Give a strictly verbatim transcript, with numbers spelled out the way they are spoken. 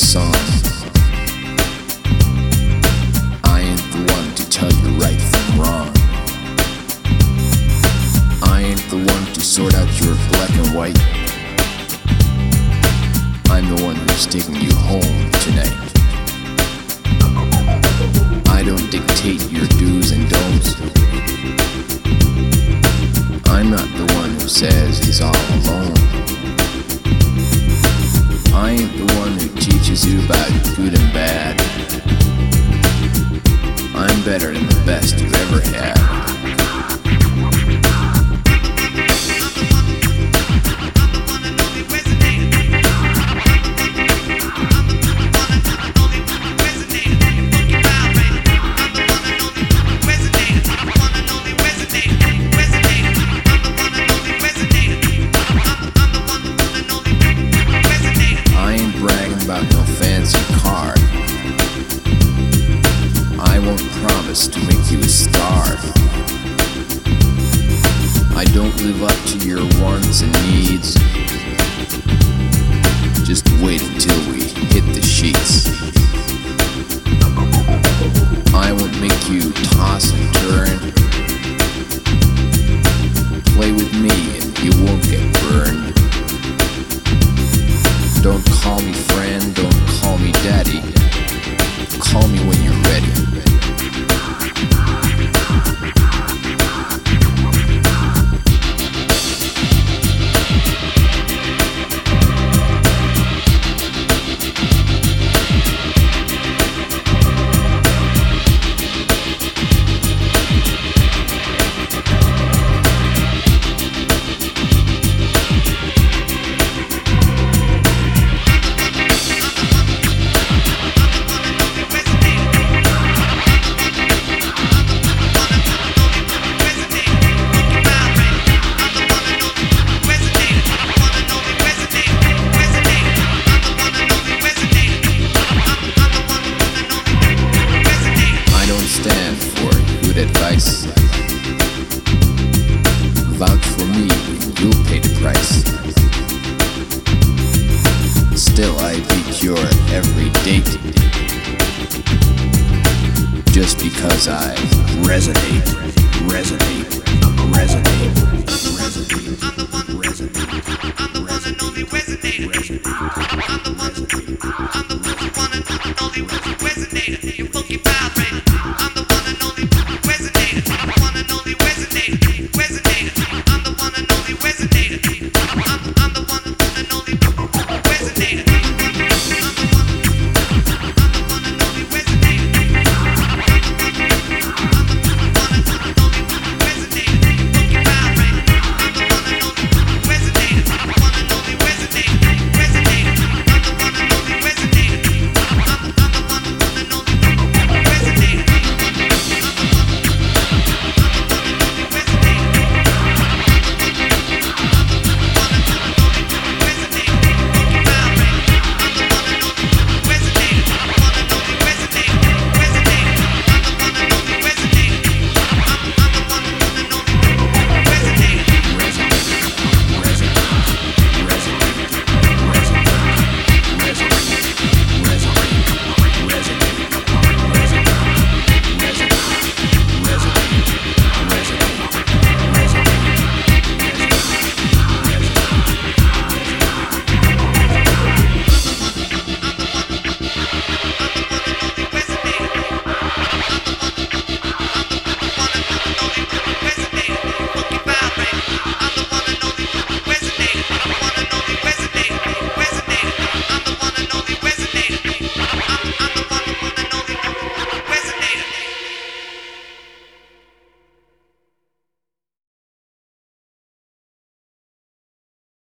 song. I ain't the one to tell you right from wrong. I ain't the one to sort out your black and white. I'm the one who's taking you home tonight. I don't dictate your do's and don'ts. I'm not the one who says he's all alone. I ain't the one who teaches you about good and bad. I'm better than the best you ever had. About no fancy car. I won't promise to make you a star. I don't live up to your wants and needs. Just wait until we hit the sheets. I won't make you toss and turn. Play with me and you won't get burned. Don't call me friend, don't call me daddy. Call me when you're ready. Stand for good advice. Vouch for me when you'll pay the price. Still I beat your every date, just because I resonate, resonate, resonate, resonate, resonate, resonate, resonate, resonate.